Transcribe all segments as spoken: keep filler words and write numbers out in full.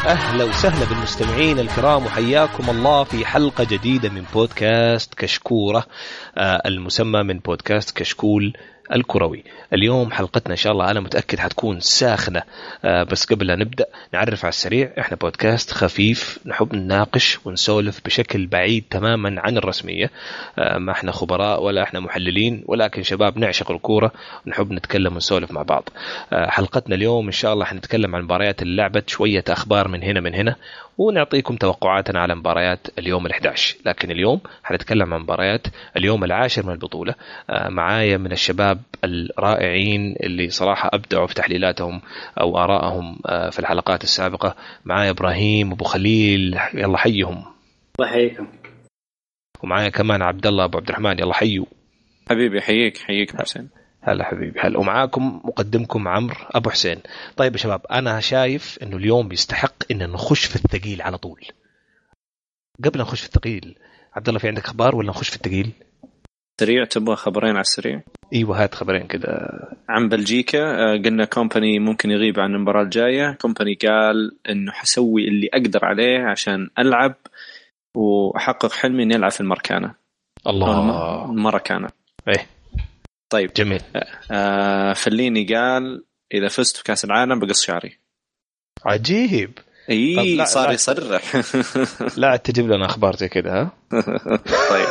أهلا وسهلا بالمستمعين الكرام وحياكم الله في حلقة جديدة من بودكاست كشكورة آه المسمى من بودكاست كشكول الكروي. اليوم حلقتنا إن شاء الله أنا متأكد حتكون ساخنة، آه بس قبل لا نبدأ نعرف على السريع، إحنا بودكاست خفيف نحب نناقش ونسولف بشكل بعيد تماما عن الرسمية. آه ما إحنا خبراء ولا إحنا محللين، ولكن شباب نعشق الكورة ونحب نتكلم ونسولف مع بعض. آه حلقتنا اليوم إن شاء الله حنتكلم عن مباريات اللعبة، شوية أخبار من هنا من هنا، ونعطيكم توقعاتنا على مباريات اليوم الأحد عشر. لكن اليوم حنتكلم عن مباريات اليوم العاشر من البطولة. آه معايا من الشباب الرائعين اللي صراحة أبدعوا في تحليلاتهم أو آرائهم آه في الحلقات السابقة. معايا إبراهيم أبو خليل، يلا حيهم. الله يحييكم. ومعايا كمان عبد الله أبو عبد الرحمن، يلا حيو حبيبي. حييك حييك حسين. هلا حبيبي هلا. ومعاكم مقدمكم عمرو أبو حسين. طيب يا شباب، أنا شايف إنه اليوم يستحق إن نخش في الثقيل على طول. قبل نخش في الثقيل، عبد الله في عندك أخبار ولا نخش في الثقيل؟ سريع، تبغى خبرين على السريع؟ ايوه هات خبرين كده. عن بلجيكا، قلنا كومباني ممكن يغيب عن المباراة الجاية. كومباني قال انه حسوي اللي اقدر عليه عشان العب واحقق حلمي اني العب في الماركانا. الله، الماركانا. ايه طيب جميل. آه فليني قال اذا فزت في كاس العالم بقص شعري. عجيب. اي صار يصرح. لا تجيب لنا اخبار زي كده ها. طيب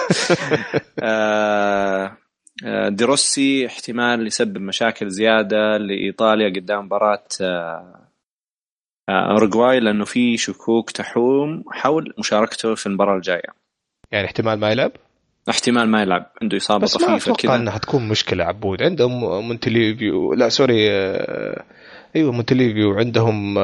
آه دروسي احتمال يسبب مشاكل زيادة لإيطاليا قدام مباراة أوروغواي، لأنه في شكوك تحوم حول مشاركته في المباراة الجاية. يعني احتمال ما يلعب؟ احتمال ما يلعب، عنده إصابة طفيفة كذا. بس ما أتوقع أنها هتكون مشكلة عبود. عندهم مونتليفيو، لا سوري أيوة مونتليفيو، عندهم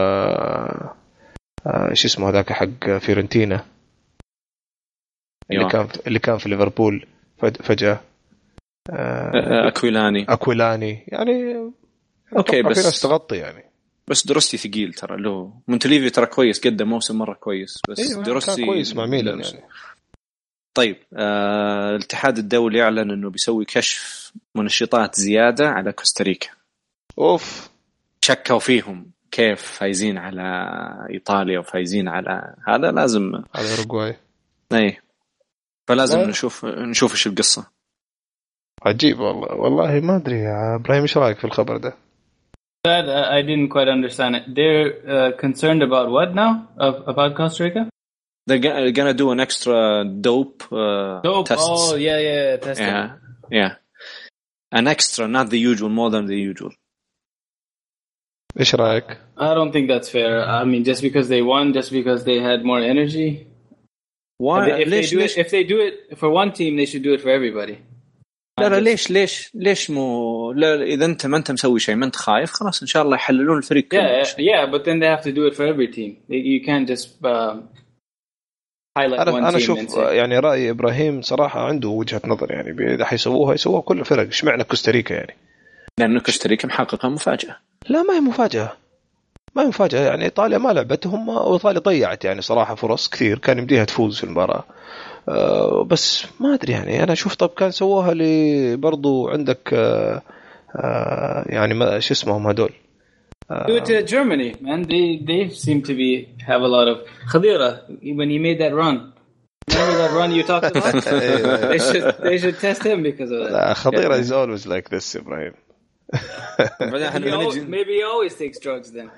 إيش اسمه هذاك حق فيورنتينا اللي كان اللي كان في ليفربول فجأة. أكويلاني أكويلاني يعني أوكي، بس استغطي يعني. بس دروسي ثقيل ترى له. مونتليفيو ترى كويس، قدم موسم مرة كويس، بس أيوة دروسي كويس مع ميلان يعني. طيب آه الاتحاد الدولي أعلن أنه بيسوي كشف منشطات زيادة على كوستاريكا. أوف، شكوا فيهم كيف فايزين على إيطاليا وفايزين على هذا، لازم على أوروغواي. أي فلازم و... نشوف نشوف إيش القصة. عجيب والله. والله ما أدري يا إبراهيم إيش رأيك في الخبر ده؟ That uh, I didn't quite understand it. They're uh, concerned about what now? Of, about Costa Rica? They're gonna do an extra dope, uh, dope. tests. Oh yeah, yeah, testing. Yeah, yeah. An extra, not the usual, more than the usual. إيش رأيك؟ I don't think that's fair. I mean, just because they won, just because they had more energy. Why? If they, if, they do it, if they do it for one team, they should do it for everybody. لا لا ليش ليش ليش مو لا إذا أنت ما أنت مسوي شيء ما أنت خايف، خلاص إن شاء الله يحللون الفريق. Yeah, yeah, but then they have to do it for every team. You can't just um, highlight one team. أنا أشوف يعني رأي إبراهيم صراحة عنده وجهة نظر، يعني إذا حيسووها يسووها كل الفرق. إيش معنى كوستاريكا يعني؟ لأنه كوستاريكا محققة مفاجأة. لا ما هي مفاجأة، ما هي مفاجأة يعني. إيطاليا ما لعبتهم وإيطاليا ضيعت يعني صراحة فرص كثير كان يمديها تفوز في المباراة. أه بس ما أدري يعني. أنا شوف طب كان سووها لي برضو عندك أه أه يعني ما شو اسمهم هدول. أه Do it to Germany, man. They they seem to be have a lot of خضيرة when he made that run. Remember that run you talked about? they should they should test him because of that. لا خضيرة is always like this Ibrahim. maybe, always, maybe he always takes drugs then.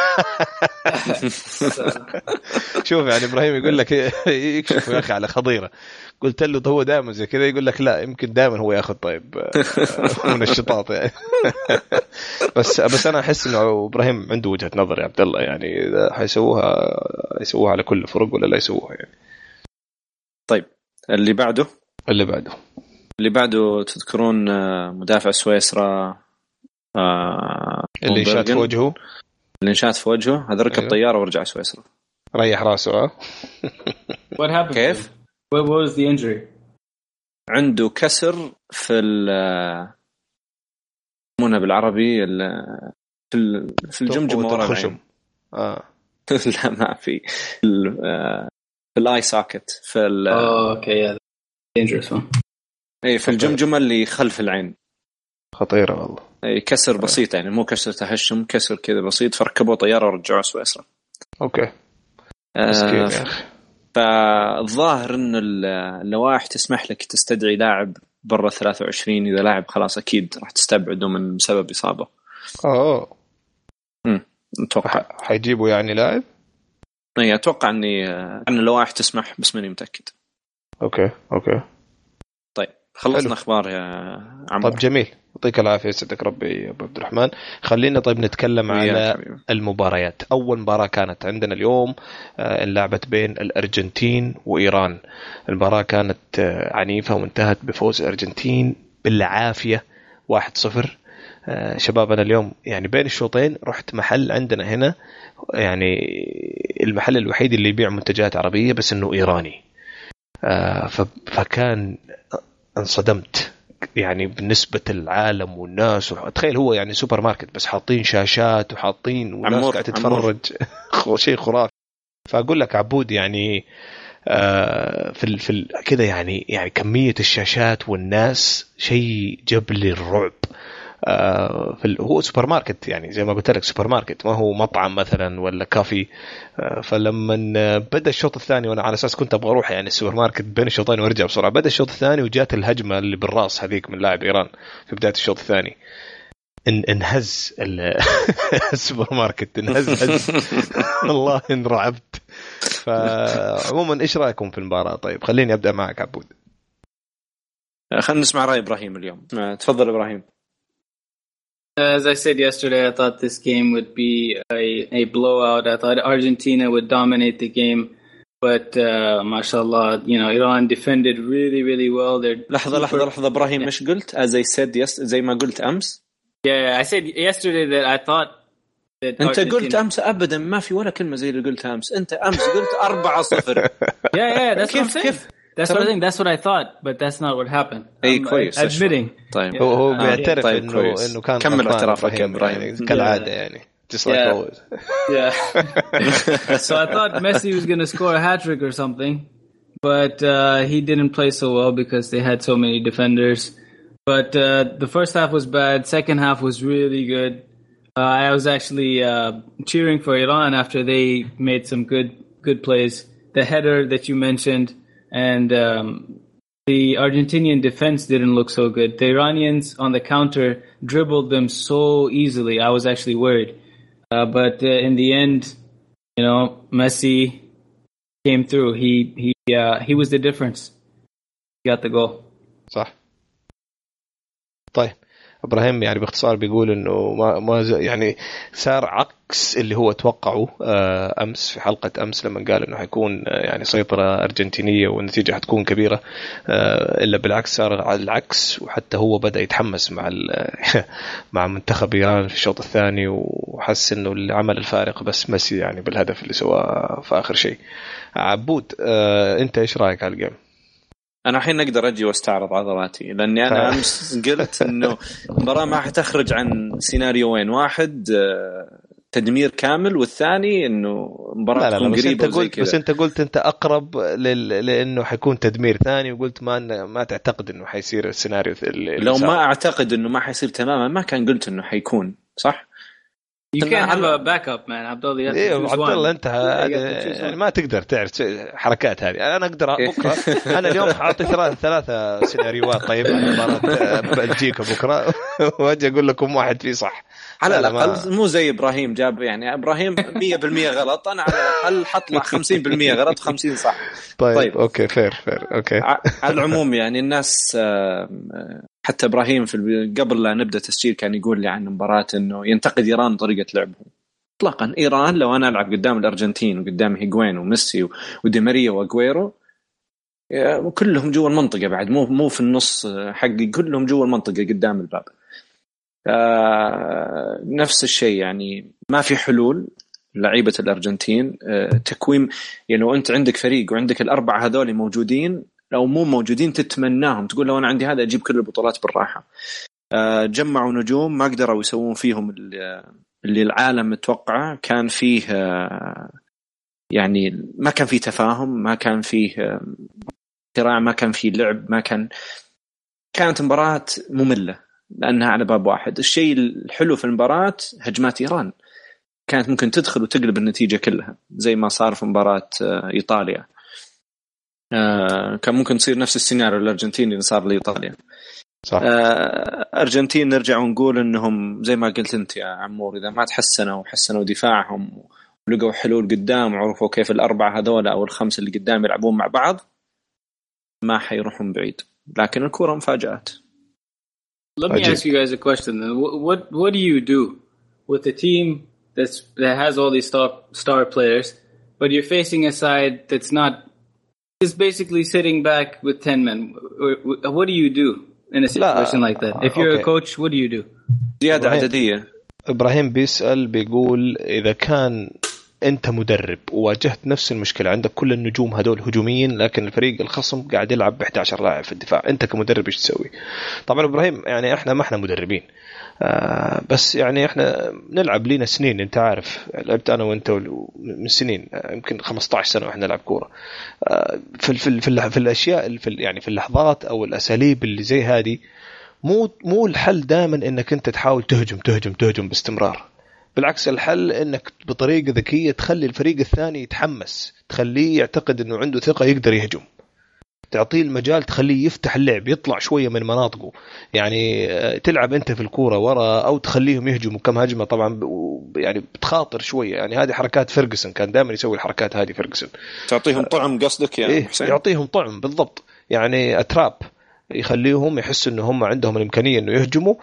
شوف يعني إبراهيم يقول لك يكشف يا أخي على خضيرة، قلت له هو دائما زي كذا، يقول لك لا يمكن دائما هو ياخذ طيب منشطات يعني. بس بس أنا أحس إنه إبراهيم عنده وجهة نظر يا عبد الله، يعني إذا حيسووها يسووها على كل الفرق ولا لا يسووها يعني. طيب اللي بعده اللي بعده اللي بعده تذكرون مدافع سويسرا آه اللي شات في وجهه اللي شات في وجهه هذا ركب أيوه. طيارة ورجع سويسرا، ريح راسه. ها What happened? كيف؟ What was the injury? عنده كسر في ال منها بالعربي في في الجمجمة ورا العين. اه لا ما في في الاي ساكت في ال اوكي dangerous one. اي في الجمجمة اللي خلف العين. خطيرة والله. اي كسر بسيط يعني، مو كسر تهشم، كسر كذا بسيط، فركبوا طيارة ورجعوا سويسرا. اوكي مسكين يا أخي. فالظاهر إنه اللوائح تسمح لك تستدعي لاعب برا ثلاثة وعشرين، إذا لاعب خلاص أكيد راح تستبعده من سبب إصابة. أوه. امم أتوقع حيجيبوا يعني لاعب. إيه أتوقع إني أن اللوائح تسمح بس ماني متأكد. أوكي أوكي. طيب خلصنا حلو. أخبار يا عمرو. طيب جميل، يعطيك العافية يسعدك ربي أبو عبد الرحمن. خلينا طيب نتكلم على حبيبي. المباريات. أول مباراة كانت عندنا اليوم اللعبت بين الأرجنتين وإيران. المباراة كانت عنيفة وانتهت بفوز الأرجنتين بالعافية واحد صفر. شباب أنا اليوم يعني بين الشوطين رحت محل عندنا هنا، يعني المحل الوحيد اللي يبيع منتجات عربية بس إنه إيراني. فكان انصدمت يعني بالنسبة العالم والناس. تخيل هو يعني سوبر ماركت بس حاطين شاشات وحاطين وناس قاعدة تتفرج شيء خرافي. فأقول لك عبود يعني آه في في كذا يعني يعني كمية الشاشات والناس شيء جاب لي الرعب. آه في هو سوبر ماركت يعني زي ما قلت لك سوبر ماركت، ما هو مطعم مثلا ولا كافي. آه فلما بدأ الشوط الثاني وانا على اساس كنت ابغى اروح يعني السوبر ماركت بين الشوطين وارجع بسرعه، بدأ الشوط الثاني وجات الهجمه اللي بالراس هذيك من لاعب ايران في بدايه الشوط الثاني. ان انهز السوبر ماركت انهز هز والله انرعبت. فعموما ايش رايكم في المباراه؟ طيب خليني ابدا معك عبود. خلينا نسمع راي ابراهيم اليوم. تفضل ابراهيم. As I said yesterday, I thought this game would be a, a blowout. I thought Argentina would dominate the game, but uh, mashallah, you know, Iran defended really, really well. They're لحظة لحظة لحظة إبراهيم مش قلت as I said yes زي ما قلت أمس؟ Yeah, I said yesterday that I thought that أنت Argentina... قلت أمس أبدا ما في ولا كلمة زي اللي قلت أمس. أنت أمس قلت أربعة صفر. Yeah, yeah, that's كيف what I'm saying. كيف That's what I think. That's what I thought, but that's not what happened. أي كويس. Admitting. طيب. هو هو بيعترف طيب إنه كويس. إنه كان كمل اعترافك يا إبراهيم. يعني كالعادة يعني. Just like Yeah. always. Yeah. So I thought Messi was going to score a hat-trick or something, but uh, he didn't play so well because they had so many defenders. But uh, the first half was bad. Second half was really good. Uh, I was actually uh, cheering for Iran after they made some good good plays. The header that you mentioned, and um, the Argentinian defense didn't look so good. The Iranians on the counter dribbled them so easily. I was actually worried. Uh, but uh, in the end, you know, Messi came through. He he uh, he was the difference. He got the goal. صح. طيب إبراهيم يعني باختصار بيقول إنه ما ما يعني صار عكس اللي هو توقعه أمس في حلقة أمس لما قال إنه حيكون يعني سيطرة أرجنتينية والنتيجة حتكون كبيرة، إلا بالعكس صار العكس. وحتى هو بدأ يتحمس مع مع منتخب إيران في الشوط الثاني وحس إنه اللي عمل الفارق بس ميسي يعني بالهدف اللي سواه في آخر شيء. عبود أنت إيش رأيك على الجيم؟ أنا الحين أقدر أجي واستعرض عضلاتي لأني أنا أمس قلت إنه المباراة ما حتخرج عن سيناريوين، واحد تدمير كامل والثاني إنه مباراة تكون قريبة وزي كذا. بس أنت قلت أنت أقرب لل... لأنه حيكون تدمير ثاني، وقلت ما ما تعتقد إنه حيصير السيناريو اللي لو ما أعتقد إنه ما حيصير تماما ما كان قلت إنه حيكون صح. You can't have a backup man عبد الله. إيه عبد الله أنت يعني ما تقدر تعرف حركات هذه. أنا أقدر بكرة أنا اليوم حاطي ثلاثة ثلاثة سيناريوهات طيب مباراة بلجيكا بكرة وأجي أقول لكم واحد فيه صح على الأقل ما... مو زي إبراهيم جاب يعني إبراهيم مية بالمية غلط، أنا على الأقل حطلع خمسين بالمية غلط خمسين صح. طيب, طيب. أوكي فير فير أوكي. على العموم يعني الناس حتى إبراهيم في قبل لا نبدأ تسجيل كان يقول لي عن مباراة إنه ينتقد إيران طريقة لعبهم. إطلاقا إيران لو أنا ألعب قدام الأرجنتين وقدام هيغوين وميسي ودي ماريا وأغويرو وكلهم جوا المنطقة بعد مو مو في النص حقي، كلهم جوا المنطقة قدام الباب. آه نفس الشيء يعني ما في حلول لعيبة الأرجنتين. آه تكويم يعني لو أنت عندك فريق وعندك الأربعة هذول موجودين لو مو موجودين تتمناهم، تقول لو أنا عندي هذا أجيب كل البطولات بالراحة. آه جمعوا نجوم ما قدروا يسوون فيهم اللي العالم متوقعه. كان فيه آه يعني ما كان فيه تفاهم، ما كان فيه اختراع، آه ما كان فيه لعب، ما كان كانت مباراة مملة لأنها على باب واحد. الشيء الحلو في المباراة هجمات إيران. كانت ممكن تدخل وتقلب النتيجة كلها زي ما صار في مباراة إيطاليا. كان ممكن تصير نفس السيناريو الأرجنتين اللي صار لإيطاليا. صح. أرجنتين نرجع ونقول إنهم زي ما قلت أنت يا عمور، إذا ما تحسنوا وحسنوا دفاعهم ولقوا حلول قدام وعرفوا كيف الأربعة هذول أو الخمسة اللي قدام يلعبون مع بعض ما حيروحون بعيد. لكن الكرة مفاجآت. Let me ask you guys a question then. What what do you do with a team that's that has all these star star players, but you're facing a side that's not, is basically sitting back with ten men? What do you do in a situation like that? If you're okay. a coach, what do you do? زيادة عددية. إبراهيم بيسأل بيقول إذا كان أنت مدرب وواجهت نفس المشكلة، عندك كل النجوم هدول هجوميين لكن الفريق الخصم قاعد يلعب ب إحدى عشر لاعب في الدفاع، أنت كمدرب إيش تسوي؟ طبعا إبراهيم يعني إحنا ما إحنا مدربين، آه بس يعني إحنا نلعب لينا سنين، أنت عارف لعبت أنا وأنت من سنين، يمكن خمسة عشر سنة وإحنا نلعب كورة. آه في في في, في الأشياء في يعني في اللحظات أو الأساليب اللي زي هذه مو مو الحل دائما إنك أنت تحاول تهجم تهجم تهجم باستمرار. بالعكس الحل انك بطريقه ذكيه تخلي الفريق الثاني يتحمس، تخليه يعتقد انه عنده ثقه يقدر يهجم، تعطيه المجال، تخليه يفتح اللعب يطلع شويه من مناطقه. يعني تلعب انت في الكوره ورا او تخليهم يهجموا كم هجمه، طبعا يعني بتخاطر شويه. يعني هذه حركات فيرغسون، كان دائما يسوي الحركات هذه فيرغسون، تعطيهم طعم قصدك يا إيه حسين؟ يعطيهم طعم بالضبط، يعني اتراب، يخليهم يحسوا انه هم عندهم الامكانيه انه يهجموا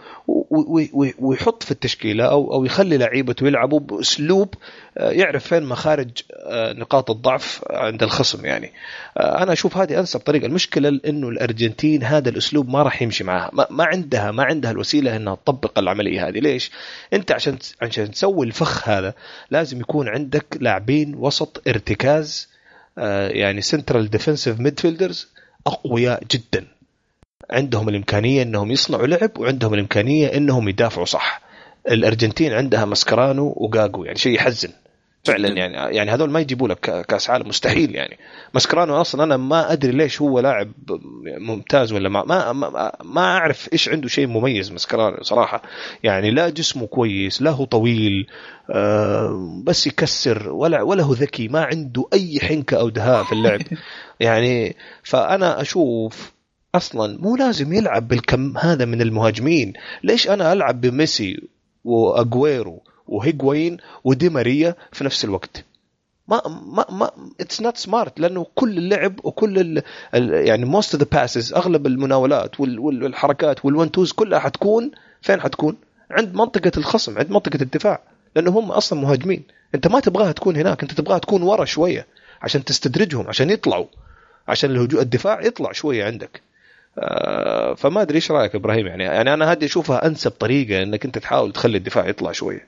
ويحط في التشكيله او او يخلي لعيبته يلعبوا باسلوب يعرف فين مخارج نقاط الضعف عند الخصم. يعني انا اشوف هذه انسب طريقه. المشكله انه الارجنتين هذا الاسلوب ما راح يمشي معها، ما عندها ما عندها الوسيله انها تطبق العمليه هذه. ليش؟ انت عشان عشان تسوي الفخ هذا لازم يكون عندك لاعبين وسط ارتكاز، يعني سنترال ديفنسيف ميدفيلدرز اقوياء جدا، عندهم الإمكانية أنهم يصنعوا لعب وعندهم الإمكانية أنهم يدافعوا صح. الأرجنتين عندها ماسكرانو وغاغو، يعني شيء يحزن فعلا. يعني يعني هذول ما يجيبوا لك كأس عالم، مستحيل. يعني ماسكرانو أصلا أنا ما أدري ليش هو لاعب ممتاز ولا ما ما ما, ما أعرف إيش عنده شيء مميز ماسكرانو صراحة. يعني لا جسمه كويس، لا هو طويل، آه بس يكسر، ولا ولا هو ذكي، ما عنده أي حنكة أو دهاء في اللعب. يعني فأنا أشوف أصلاً مو لازم يلعب بالكم هذا من المهاجمين. ليش أنا ألعب بميسي وأغويرو وهيغوين ودي ماريا في نفس الوقت؟ ما ما ما it's not smart، لأنه كل اللعب وكل ال ال يعني most of the passes، أغلب المناولات وال والحركات والونتوز كلها حتكون فين؟ حتكون عند منطقة الخصم، عند منطقة الدفاع، لأنه هم أصلاً مهاجمين. أنت ما تبغاها تكون هناك، أنت تبغاها تكون ورا شوية عشان تستدرجهم، عشان يطلعوا، عشان الهجوم الدفاع يطلع شوية عندك. آه فما أدري إيش رأيك إبراهيم؟ يعني يعني أنا هذه أشوفها أنسب طريقة إنك أنت تحاول تخلي الدفاع يطلع شوية.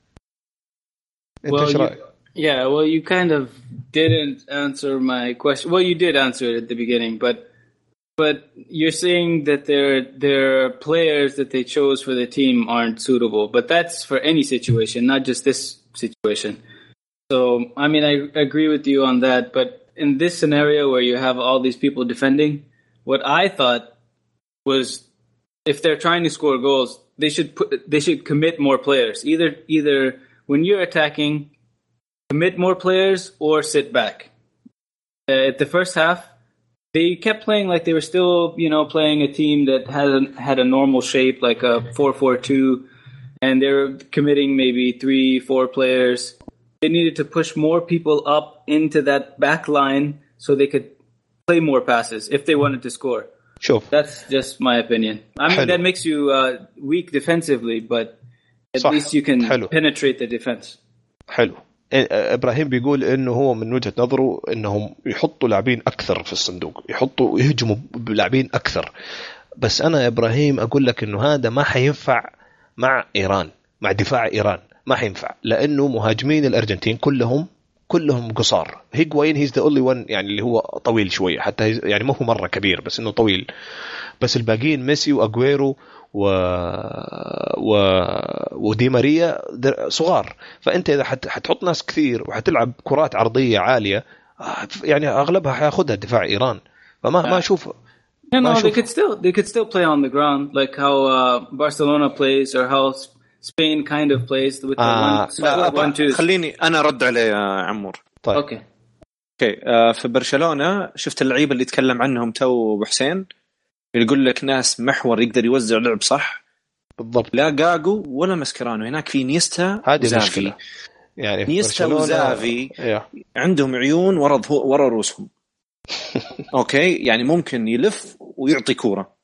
أنت إيش رأيك؟ Yeah, well, you kind of didn't answer my question. Well, you did answer it at the beginning, but but you're saying that their their players that they chose for the team aren't suitable. But that's for any situation, not just this situation. So, I mean, I agree with you on that. But in this scenario where you have all these people defending, what I thought was, if they're trying to score goals, they should put, they should commit more players. Either either when you're attacking, commit more players or sit back. Uh, at the first half, they kept playing like they were still, you know, playing a team that had a, had a normal shape, like a four four two, and they were committing maybe three, four players. They needed to push more people up into that back line so they could play more passes if they wanted to score. Sure. That's just my opinion. I mean, حلو. that makes you uh, weak defensively, but at صح. least you can حلو. penetrate the defense. حلو. إبراهيم بيقول إنه هو من وجهة نظره إنهم يحطوا لاعبين أكثر في الصندوق، يحطوا يهجموا بلاعبين أكثر. بس أنا إبراهيم أقول لك إنه هذا ما حينفع مع إيران، مع دفاع إيران ما حينفع، لأنه مهاجمين الأرجنتين كلهم كلهم قصار. هيغوين هيز ذا اونلي وان يعني اللي هو طويل شويه، حتى يعني ما هو مره كبير بس انه طويل. بس الباقيين ميسي واغويرو و و ودي ماريا صغار. فانت اذا حت... حتحط ناس كثير وحتلعب كرات عرضيه عاليه، يعني اغلبها حياخذها دفاع ايران. فما ما اشوف No, no, they could still they could still play on the ground like how uh, Barcelona plays or how Spain kind of plays with the آه one, لا, one two. خليني أنا رد عليه يا عمور. طيب. أوكي. أوكي آه في برشلونة شفت اللعيبة اللي يتكلم عنهم تو أبو حسين يقول لك ناس محور يقدر يوزع لعب صح. بالضبط. لا جاجو ولا مسكرانو. هناك في نيستا. هذه مشكلة. يعني نيستا وزافي إيه. عندهم عيون ورا ورا رؤوسهم. أوكي يعني ممكن يلف ويعطي كورة.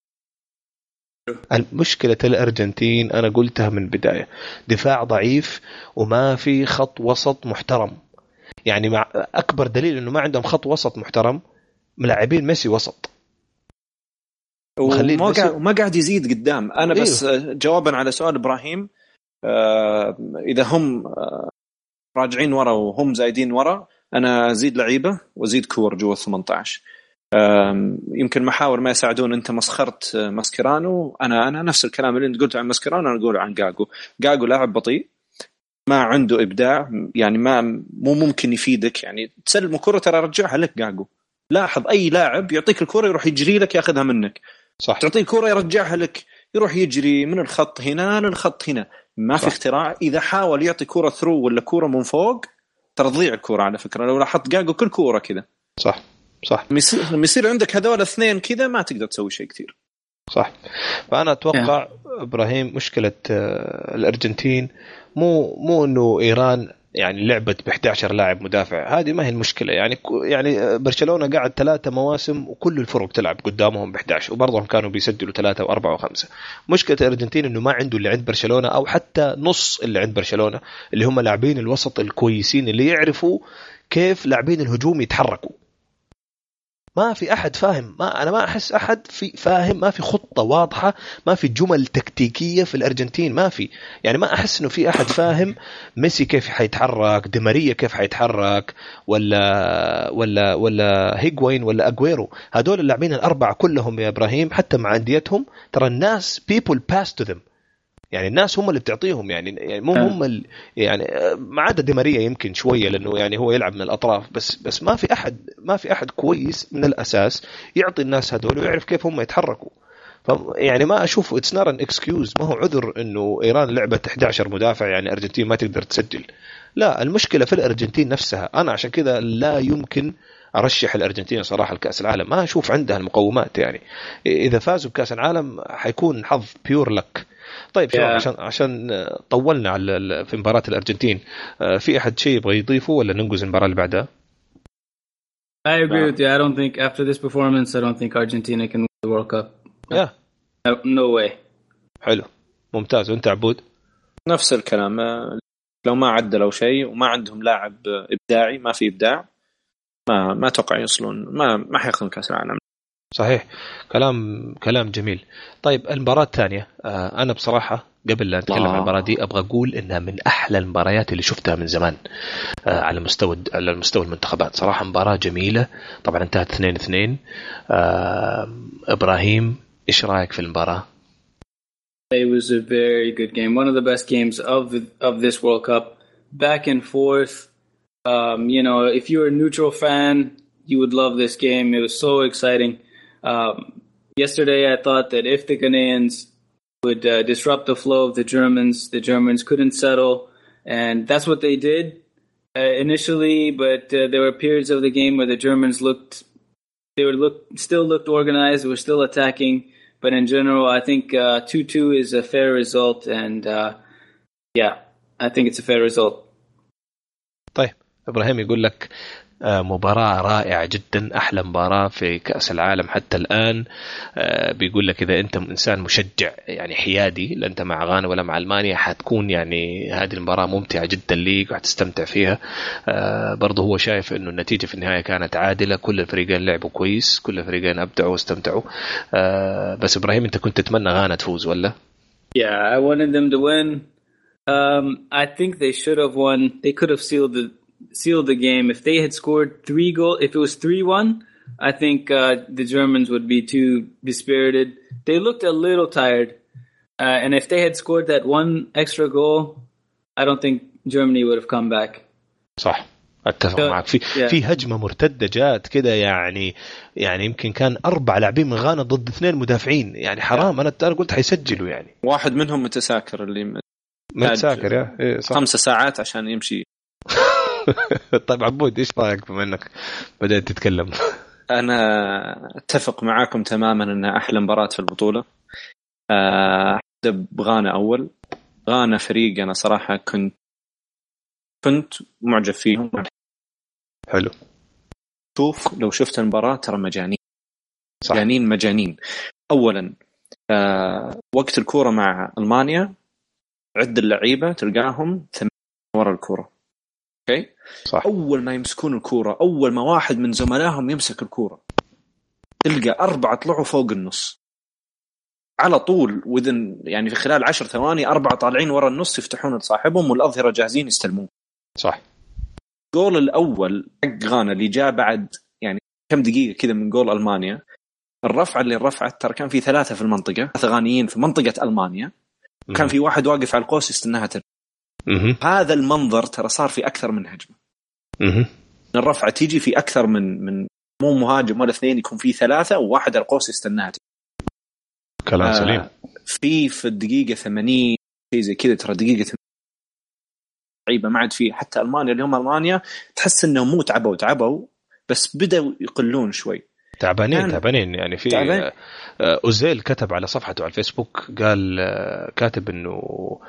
المشكلة الأرجنتين أنا قلتها من البداية دفاع ضعيف وما في خط وسط محترم. يعني مع أكبر دليل إنه ما عندهم خط وسط محترم ملاعبين ميسي وسط وما قاعد ما قاعد يزيد قدام. أنا بس إيه؟ جوابا على سؤال إبراهيم آه إذا هم آه راجعين ورا وهم زايدين ورا أنا أزيد لعيبة وأزيد كور جوا ثمانية عشر. يمكن محاور ما يساعدون. أنت مسخرت ماسكيرانو. أنا أنا نفس الكلام اللي أنت قلت عن ماسكيرانو أنا أقوله عن جاجو. جاجو لاعب بطيء ما عنده إبداع يعني ما مو ممكن يفيدك. يعني تسلم كرة ترى رجعها لك جاجو. لاحظ أي لاعب يعطيك الكرة يروح يجري لك يأخذها منك. صح. تعطيه الكرة يرجعها لك يروح يجري من الخط هنا للخط هنا. ما في صح. اختراع. إذا حاول يعطي كرة ثرو ولا كرة من فوق ترضيع الكرة. على فكرة لو لاحظت جاجو كل كرة كذا. صح صح. لما يصير عندك هذول اثنين كذا ما تقدر تسوي شيء كثير. صح. فأنا أتوقع yeah. إبراهيم مشكلة الأرجنتين مو مو إنه إيران يعني لعبت ب إحدى عشر لاعب مدافع. هذه ما هي المشكلة. يعني يعني برشلونة قاعد ثلاثة مواسم وكل الفرق تلعب قدامهم ب إحدى عشر وبرضهم كانوا بيسجلوا ثلاثة وأربعة وخمسة. مشكلة الأرجنتين إنه ما عنده اللي عند برشلونة أو حتى نص اللي عند برشلونة اللي هم لاعبين الوسط الكويسين اللي يعرفوا كيف لاعبين الهجوم يتحركوا. ما في أحد فاهم. ما أنا ما أحس أحد في فاهم. ما في خطة واضحة. ما في جمل تكتيكية في الأرجنتين. ما في يعني ما أحس إنه في أحد فاهم ميسي كيف حيتحرك دي ماريا كيف حيتحرك ولا ولا ولا هيغوين ولا أغويرو. هدول اللاعبين الأربعة كلهم يا إبراهيم حتى مع أنديتهم ترى الناس people pass to them. يعني الناس هم اللي بتعطيهم يعني يعني مو هم ال... يعني ما عدا دي ماريا يمكن شويه لانه يعني هو يلعب من الاطراف بس بس ما في احد ما في احد كويس من الاساس يعطي الناس هذول ويعرف كيف هم يتحركوا. ف يعني ما اشوف اتس نوت ان اكسكيوز. ما هو عذر انه ايران لعبت إحدى عشر مدافع يعني الارجنتين ما تقدر تسجل. لا المشكله في الارجنتين نفسها. انا عشان كذا لا يمكن أرشح الأرجنتين صراحة لكأس العالم. ما أشوف عندها المقومات. يعني إذا فازوا بكأس العالم حيكون حظ بيور لك. طيب شو عشان عشان طولنا على في مباراة الأرجنتين في أحد شيء يبغى يضيفه ولا ننجز المباراة اللي بعدها؟ I agree with you. I don't think after this performance I don't think Argentina can win the World Cup. Yeah. No way. حلو ممتاز. وأنت عبود؟ نفس الكلام. لو ما عدلوا شيء وما عندهم لاعب إبداعي ما في إبداع ما ما توقع يوصلون ما ما حياخذون كأس العالم. صحيح. كلام كلام جميل. طيب المباراة الثانية آه أنا بصراحة قبل لا نتكلم عن المباراة دي أبغى أقول إنها من أحلى المباريات اللي شفتها من زمان آه على مستوى على مستوى المنتخبات. صراحة مباراة جميلة. طبعا انتهت اثنين اثنين. آه إبراهيم إيش رأيك في المباراة؟ It was a very good game. One of the best games of of this World Cup. Back and forth. Um, you know, if you're a neutral fan, you would love this game. It was so exciting. Um, yesterday, I thought that if the Ghanaians would uh, disrupt the flow of the Germans, the Germans couldn't settle, and that's what they did uh, initially. But uh, there were periods of the game where the Germans looked, they were look still looked organized. They were still attacking, but in general, I think uh, two two is a fair result, and uh, yeah, I think it's a fair result. طيب إبراهيم يقول لك مباراة رائعة جدا أحلى مباراة في كأس العالم حتى الآن. بيقول لك إذا أنت إنسان مشجع يعني حيادي لا أنت مع غانا ولا مع ألمانيا حتكون يعني هذه المباراة ممتعة جدا ليك وحتستمتع فيها. برضه هو شايف إنه النتيجة في النهاية كانت عادلة. كل الفريقين لعبوا كويس كل الفريقين أبدعوا واستمتعوا. بس إبراهيم أنت كنت تتمنى غانا تفوز ولا؟ Yeah, I wanted them to win. Um, I think they should have won. They could have sealed the sealed the game if they had scored three goals. If it was three one, I think uh, the Germans would be too dispirited. They looked a little tired, uh, and if they had scored that one extra goal, I don't think Germany would have come back. صح اتفق معك. في yeah. في هجمة مرتدة جات كده يعني يعني يمكن كان أربع لاعبين من غانا ضد اثنين مدافعين يعني حرام. yeah. أنا أنا قلت حيسجلوا يعني واحد منهم متساكر اللي متساكر يا إيه صح. خمسة ساعات عشان يمشي. طيب عبود إيش رأيك بما أنك بدأت تتكلم؟ أنا أتفق معاكم تماما أنها أحلى مباراة في البطولة. أحدب غانا أول. غانا فريق أنا صراحة كنت كنت معجب فيهم. حلو. شوف لو شفت المباراة ترى مجانين. صح. مجانين مجانين. أولا أه وقت الكورة مع ألمانيا عد اللعيبة تلقاهم ثمانية ورا الكورة. أوكي. صح. أول ما يمسكون الكورة أول ما واحد من زملائهم يمسك الكورة تلقى أربعة طلعوا فوق النص على طول وذن يعني في خلال عشر ثواني أربعة طالعين ورا النص يفتحون لصاحبهم والأظهرة جاهزين يستلمون. صح. جول الأول حق غانا اللي جاء بعد يعني كم دقيقة كذا من جول ألمانيا الرفعة اللي رفعت ترى كان في ثلاثة في المنطقة ثلاثة غانيين في منطقة ألمانيا وكان في واحد واقف على القوس يستناها ترجع. هذا المنظر ترى صار في أكثر من هجمة. الرفعة تيجي في أكثر من من مو مهاجم ولا اثنين يكون في ثلاثة وواحد على القوس يستناها ترجع. كلام سليم. آه في في الدقيقة ثمانين شيء زي كذا ترى دقيقة ثمانين لعيبة ما عاد في حتى ألمانيا اليوم ألمانيا تحس إنهم مو تعبوا تعبوا بس بدأوا يقلون شوي. تعبانين تعبانين يعني في تعبان. أوزيل كتب على صفحته على الفيسبوك قال كاتب إنه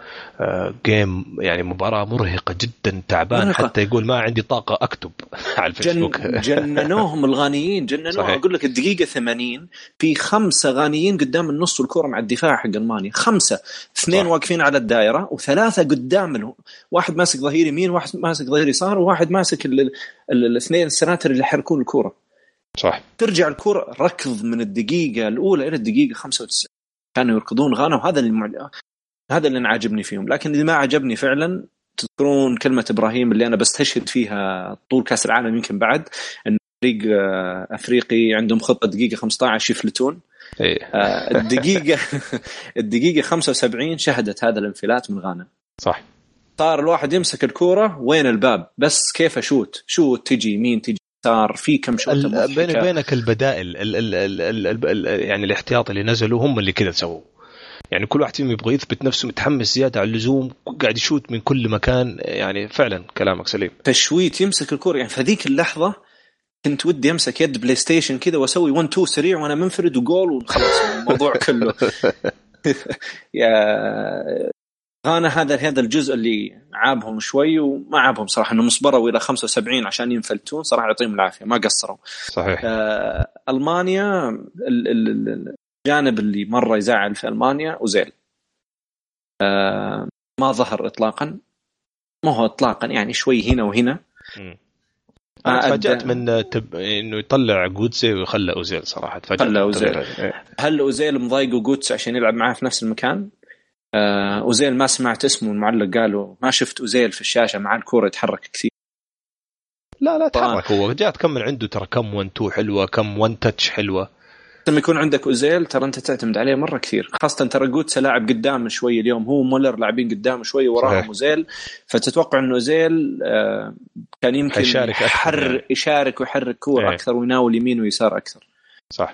جيم يعني مباراة مرهقة جدا تعبان مرهقة. حتى يقول ما عندي طاقة أكتب على الفيسبوك. جن جننوهم الغانيين جننوهم. أقول لك الدقيقة ثمانين في خمسة غانيين قدام النص والكرة مع الدفاع حق ألمانيا خمسة اثنين صح. واقفين على الدائرة وثلاثة قدام واحد ماسك ظهير يمين واحد ماسك ظهير يسار وواحد ماسك الاثنين السناتر اللي يحركون الكرة. صح. ترجع الكرة ركض من الدقيقة الأولى إلى الدقيقة خمسة وتسعين كانوا يركضون غانا وهذا اللي مع... هذا اللي أنا عجبني فيهم. لكن اللي ما عجبني فعلا تذكرون كلمة إبراهيم اللي أنا بستشهد فيها طول كأس العالم يمكن بعد إن فريق أفريقي عندهم خطة دقيقة خمسة عشر يفلتون. إيه. الدقيقة الدقيقة خمسة وسبعين شهدت هذا الانفلات من غانا. صح. صار الواحد يمسك الكرة وين الباب بس كيف أشوت شوت تجي يمين تجي صار في كم شوط بين بينك البدائل ال ال ال ال ال يعني الاحتياط اللي نزلوا هم اللي كذا سووا يعني كل واحد فيهم يبغى يثبت نفسه متحمس زيادة على اللزوم قاعد يشوت من كل مكان يعني فعلا كلامك سليم. تشويت يمسك الكرة يعني في ذيك اللحظة كنت ودي أمسك يد بلاي ستيشن كذا وأسوي واحد اثنين سريع وأنا منفرد وجول ونخلص الموضوع كله. يا غانا هذا هذا الجزء اللي عابهم شوي وما عابهم صراحة إنه مصبروا إلى خمسة وسبعين عشان ينفلتون صراحة يعطيهم العافية ما قصروا. صحيح. آه ألمانيا الجانب اللي مرة يزعل في ألمانيا أوزيل آه ما ظهر إطلاقا ما هو إطلاقا يعني شوي هنا وهنا. فاجأت من تب... إنه يطلع جوتسي ويخلى أوزيل صراحة فاجأت. أوزيل. هل أوزيل مضايقه جوتسي عشان يلعب معاه في نفس المكان؟ آه أوزيل ما سمعت اسمه المعلق قالوا ما شفت أوزيل في الشاشة مع الكورة يتحرك كثير. لا لا تحرك هو جاء تكمل عنده ترى كم وان تو حلوة كم وان تاتش حلوة. لما يكون عندك أوزيل ترى أنت تعتمد عليه مرة كثير خاصة ترى جوتسا لاعب قدام شوي اليوم هو مولر لاعبين قدام شوي وراهم أوزيل فتتوقع إنه أوزيل آه كان يمكن يحر يشارك ويحرك كورة أكثر ويناول يمين ويسار أكثر. صح.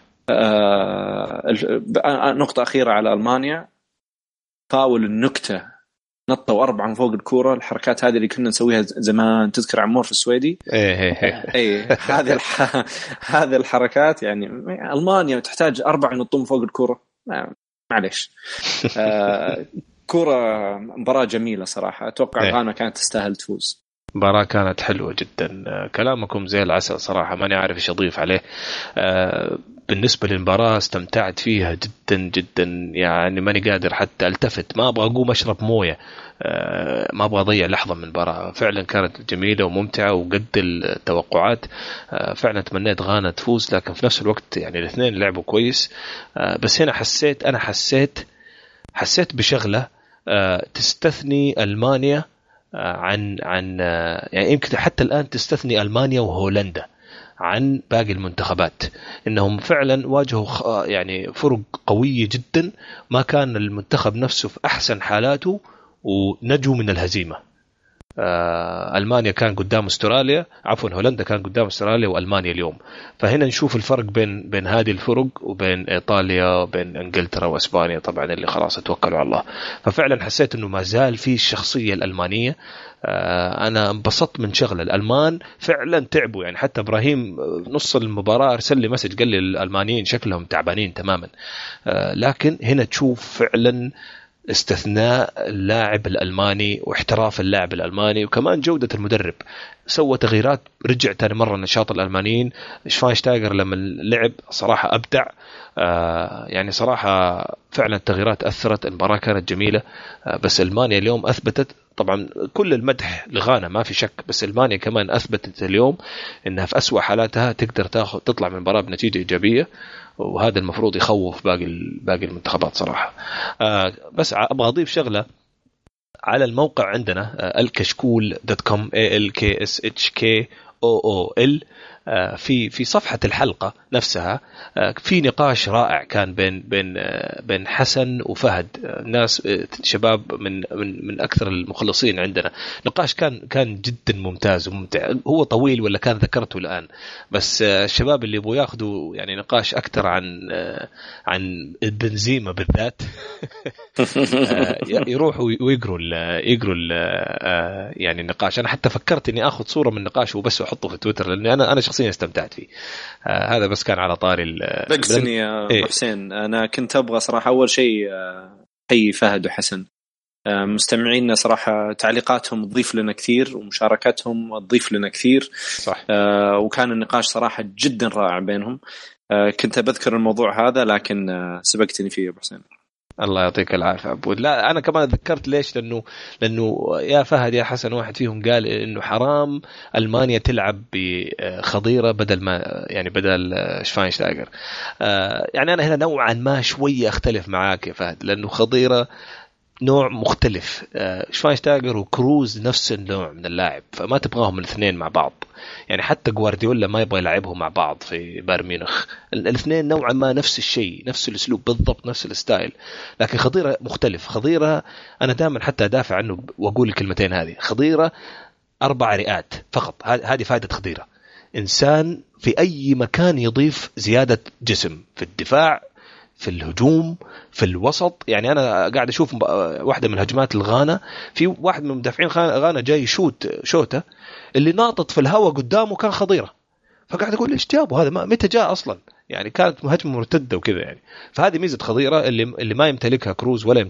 آه نقطة أخيرة على ألمانيا طاول النكتة نطوا أربعة من فوق الكورة الحركات هذه اللي كنا نسويها زمان تذكر عمور في السويدي. إيه إيه إيه هذه الح... هذه الحركات يعني ألمانيا تحتاج أربعة ينطون فوق الكورة معليش. آه كورة مباراة جميلة صراحة أتوقع إيه. غانا كانت تستاهل تفوز. مباراة كانت حلوة جدا كلامكم زي العسل صراحة ماني عارف إيش أضيف عليه. آه بالنسبة للمباراة استمتعت فيها جدا جدا يعني ماني قادر حتى التفت ما أبغى أقوم أشرب موية أه ما أبغى أضيع لحظة من المباراة فعلا كانت جميلة وممتعة وقد التوقعات. أه فعلا تمنيت غانا تفوز لكن في نفس الوقت يعني الاثنين لعبوا كويس. أه بس هنا حسيت أنا حسيت حسيت بشغلة أه تستثني ألمانيا أه عن عن أه يعني يمكن حتى الآن تستثني ألمانيا وهولندا عن باقي المنتخبات إنهم فعلا واجهوا يعني فرق قوية جدا ما كان المنتخب نفسه في أحسن حالاته ونجوا من الهزيمة. آه ألمانيا كان قدام استراليا، عفوا هولندا كان قدام استراليا وألمانيا اليوم. فهنا نشوف الفرق بين بين هذه الفرق وبين إيطاليا وبين إنجلترا وإسبانيا طبعا اللي خلاص توكلوا على الله. ففعلا حسيت إنه ما زال في الشخصية الألمانية. آه أنا انبسطت من شغله. الألمان فعلا تعبوا، يعني حتى إبراهيم نص المباراة أرسل لي مسج قال لي الألمانيين شكلهم تعبانين تماما. آه لكن هنا تشوف فعلا استثناء اللاعب الألماني واحتراف اللاعب الألماني وكمان جودة المدرب. سوى تغييرات، رجع تاني مرة نشاط الألمانيين. شفاينشتايجر لما لعب صراحة أبدع. آه يعني صراحة فعلا التغييرات أثرت، المباراة كانت جميلة. آه بس ألمانيا اليوم أثبتت، طبعا كل المدح لغانا ما في شك، بس ألمانيا كمان أثبتت اليوم إنها في أسوأ حالاتها تقدر تاخذ تطلع من المباراة بنتيجة إيجابية، وهذا المفروض يخوف باقي باقي المنتخبات صراحة. آه بس أبغى أضيف شغلة على الموقع عندنا آه الكشكول دوت كوم إيه إل كي إس إتش كي أو أو إل. آه في في صفحة الحلقة نفسها آه في نقاش رائع كان بين بين آه بين حسن وفهد، آه ناس آه شباب من من من أكثر المخلصين عندنا. نقاش كان كان جدا ممتاز وممتع. هو طويل ولا كان ذكرته الآن، بس آه الشباب اللي يبغوا ياخذوا يعني نقاش أكثر عن آه عن البنزيمة بالذات آه يروحوا ويقروا يقروا آه يعني النقاش. أنا حتى فكرت إني أخذ صورة من النقاش وبس أحطه في تويتر، لأن أنا أنا شخصيا استمتعت فيه. آه هذا بس كان على طاري بقسني يا إيه؟ حسين أنا كنت أبغى صراحة أول شيء حي فهد وحسن آه مستمعينا صراحة، تعليقاتهم تضيف لنا كثير ومشاركاتهم تضيف لنا كثير. صح. آه وكان النقاش صراحة جدا رائع بينهم. آه كنت بذكر الموضوع هذا لكن آه سبقتني فيه يا أبو حسين. الله يعطيك العافية عبود. لا أنا كمان ذكرت ليش، لأنه لأنه يا فهد يا حسن واحد فيهم قال إنه حرام ألمانيا تلعب بخضيرة بدل ما يعني بدل شفاينشتايجر. يعني أنا هنا نوعا ما شوية أختلف معاك يا فهد، لأنه خضيرة نوع مختلف. شفاينشتايجر وكروز نفس النوع من اللاعب، فما تبغاهم الاثنين مع بعض. يعني حتى جوارديولا ما يبغى يلعبهم مع بعض في بايرن ميونخ. الاثنين نوعا ما نفس الشيء، نفس الاسلوب بالضبط، نفس الستايل. لكن خضيرة مختلف. خضيرة انا دائما حتى ادافع عنه واقول الكلمتين هذه. خضيرة اربع رئات فقط، هذه فائدة خضيرة. انسان في اي مكان يضيف زيادة جسم، في الدفاع، في الهجوم، في الوسط. يعني أنا قاعد أشوف واحدة من هجمات الغانا، في واحد من مدافعين غانا جاي شوت شوتة اللي ناطط في الهواء قدامه كان خضيرة. فقاعد أقول ليش جابه هذا، ما متى جاء أصلا؟ يعني كانت هجمة مرتدة وكذا يعني. فهذه ميزة خضيرة اللي اللي ما يمتلكها كروز ولا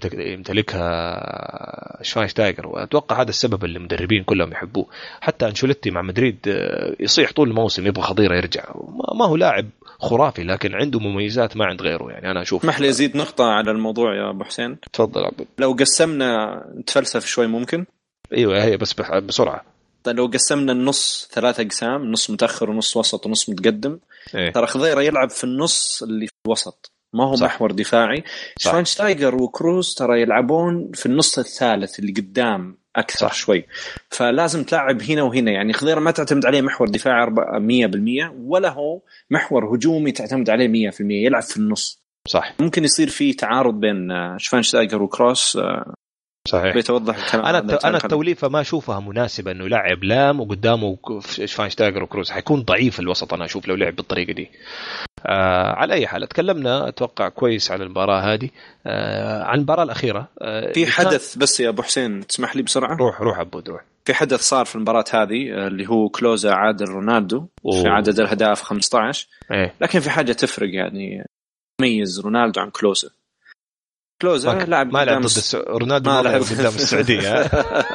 يمتلكها شفاينشتايجر. وأتوقع هذا السبب اللي المدربين كلهم يحبوه. حتى أنشيلوتي مع مدريد يصيح طول الموسم يبغى خضيرة يرجع. ما هو لاعب خرافي لكن عنده مميزات ما عند غيره. يعني أنا أشوف. اسمح لي أزيد نقطة على الموضوع يا أبو حسين. تفضل عبد. لو قسمنا نتفلسف شوي ممكن. أيوة هي بس بسرعة. لو قسمنا النص ثلاثة أقسام، نص متأخر ونص وسط ونص متقدم، إيه؟ ترى خضيرة يلعب في النص اللي في الوسط، ما هو صح. محور دفاعي. شفاينشتايجر وكروز ترى يلعبون في النص الثالث اللي قدام أكثر صح. شوي. فلازم تلعب هنا وهنا. يعني خضيرة ما تعتمد عليه محور دفاعي مية بالمية، ولا هو محور هجومي تعتمد عليه مية بالمية. يلعب في النص صح. ممكن يصير فيه تعارض بين شفاينشتايجر وكروس. صحيح. بيتوضح الكلام. انا الت... انا التوليفه ما اشوفها مناسبه انه يلعب لام وقدامه شفاينشتايجر وكروز، حيكون ضعيف الوسط. انا اشوف لو لعب بالطريقه دي. آه على اي حال تكلمنا اتوقع كويس على المباراه هذه. آه عن المباراه الاخيره آه في حدث كان... بس يا ابو حسين تسمح لي بسرعه. روح روح عبود روح. في حدث صار في المباراه هذه اللي هو كلوزا عادل رونالدو أوه. في عدد الاهداف خمسة عشر. ايه. لكن في حاجه تفرق، يعني ميز رونالدو عن كلوزا. كلوزا ما لعب ما لعب ضد الس... رونالدو ما لعب قدام السعوديه.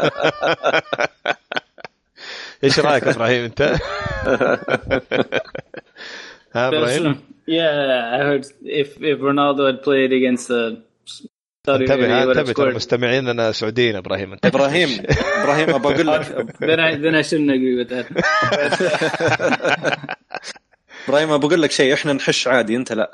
ايش رايك ابراهيم انت؟ ها ابراهيم. Yeah, I heard if if Ronaldo had played against the Saudi Arabia, انتبه مستمعيننا سعوديين. ابراهيم انت ابراهيم ابراهيم ابى اقول لك then I then I shouldn't agree with that. ابراهيم ابى اقول لك شيء، احنا نحش عادي انت لا.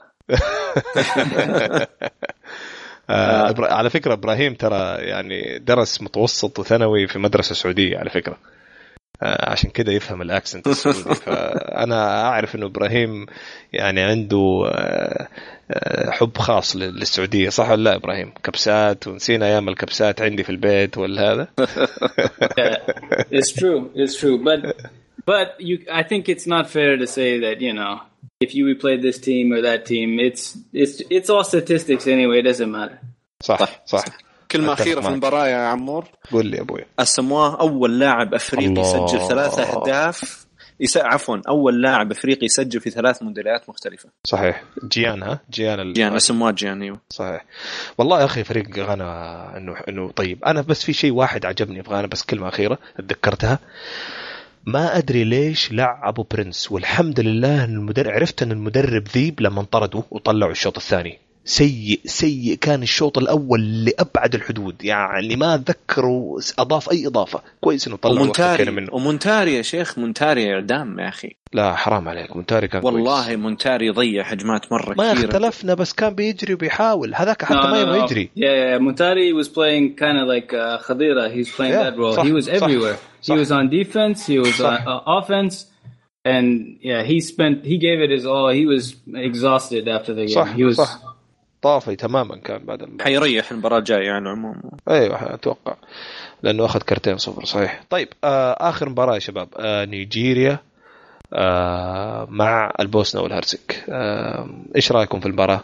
آه على فكرة إبراهيم ترى يعني درس متوسط وثانوي في مدرسة سعودية على فكرة. عشان كده يفهم الاكسنت السعودي. فانا اعرف انه ابراهيم يعني عنده حب خاص للسعوديه، صح ولا لا ابراهيم؟ كبسات، ونسينا ايام الكبسات عندي في البيت ولا هذا. Yeah, it's true, it's true, but but you I think it's not fair to say that, you know, if you replayed this team or that team, it's it's it's all statistics anyway, it doesn't matter. صح صح, صح. كلمة أخيرة في المباراة يا عمور. قول لي أبوي. أسموه أول لاعب أفريقي يسجل ثلاثة أهداف يس... عفوا أول لاعب أفريقي يسجل في ثلاث مونديالات مختلفة. صحيح. جيان ها جيان ال... جيان أسموه جيان. أيوه صحيح. والله يا أخي فريق غانا إنه إنه طيب. أنا بس في شيء واحد عجبني في غانا، بس كلمة أخيرة اتذكرتها. ما أدري ليش لعبوا برنس، والحمد لله إن المدرب، عرفت إن المدرب ذيب لما انطردوا وطلعوا الشوط الثاني. سيء سيء كان الشوط الأول لأبعد الحدود، يعني ما أتذكروا أضاف أي إضافة. كويس إنه طلعوا ومونتاري منه. ومونتاري يا شيخ، مونتاري إعدام يا أخي. لا حرام عليك، مونتاري كان والله كويس. مونتاري ضيع هجمات مرة ما كثيرة. ما اختلفنا، بس كان بيجري وبيحاول. هذاك حتى no, ما no, يبغى no. يجري. Yeah, yeah, Montari was playing kind of like uh, Khadira. He's playing yeah, that role. صح, he was everywhere. صح, he was on defense. He was on uh, offense. And yeah, he spent. He gave it his all. He was exhausted after the game. صح, he was صح. طافي تماما كان بعد المباراة. حيريح المباراة الجاية يعني عموما. ايوه اتوقع لانه اخذ كرتين صفر. صحيح. طيب آه اخر مباراة يا شباب، آه نيجيريا آه مع البوسنة والهرسك. آه ايش رايكم في المباراة؟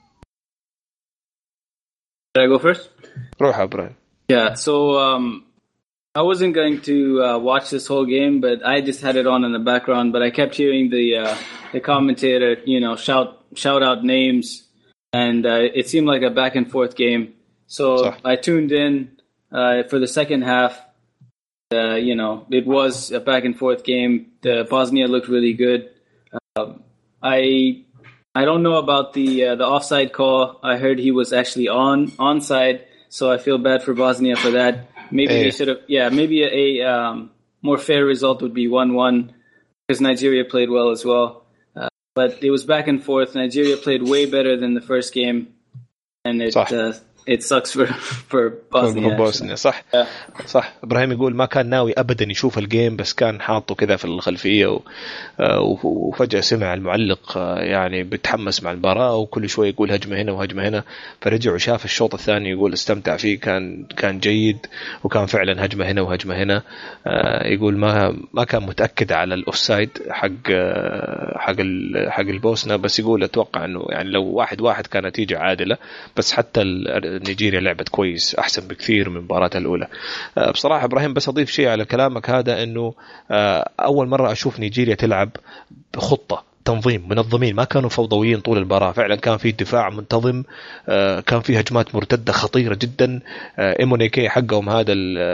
Should I go first? روح ابراهيم. Yeah. So um, I wasn't going to uh, watch this whole game, but I just had it on in the background. But I kept hearing the uh, the commentator, you know, shout shout out names. And uh, it seemed like a back and forth game. So صح. I tuned in uh, for the second half. Uh, you know, it was a back and forth game. The Bosnia looked really good. Uh, I I don't know about the uh, the offside call. I heard he was actually on onside, so I feel bad for Bosnia for that. Maybe hey. they should have. Yeah, maybe a, a um, more fair result would be one one because Nigeria played well as well. But it was back and forth. Nigeria played way better than the first game, and it uh, it sucks for for Bosnia. Bosnia. صح yeah. صح. إبراهيم يقول ما كان ناوي أبدا يشوف الجيم، بس كان حاطه كذا في الخلفية و... وفجأة سمع المعلق يعني بتحمس مع المباراة، وكل شوي يقول هجمة هنا وهجمة هنا، فرجع وشاف الشوط الثاني يقول استمتع فيه، كان كان جيد، وكان فعلا هجمة هنا وهجمة هنا. يقول ما ما كان متأكد على الأوفسايد حق حق حق البوسنة، بس يقول أتوقع إنه يعني لو واحد واحد كانت نتيجة عادلة، بس حتى نيجيريا لعبت كويس أحسن بكثير من المباراة الأولى. بصراحة إبراهيم بس أضيف شيء على كلامك هذا، إنه أول مرة أشوف نيجيريا تلعب بخطة تنظيم، منظمين، ما كانوا فوضويين طول المباراة. فعلا كان في دفاع منتظم، كان في هجمات مرتدة خطيرة جدا. إيمونيكي حقهم هذا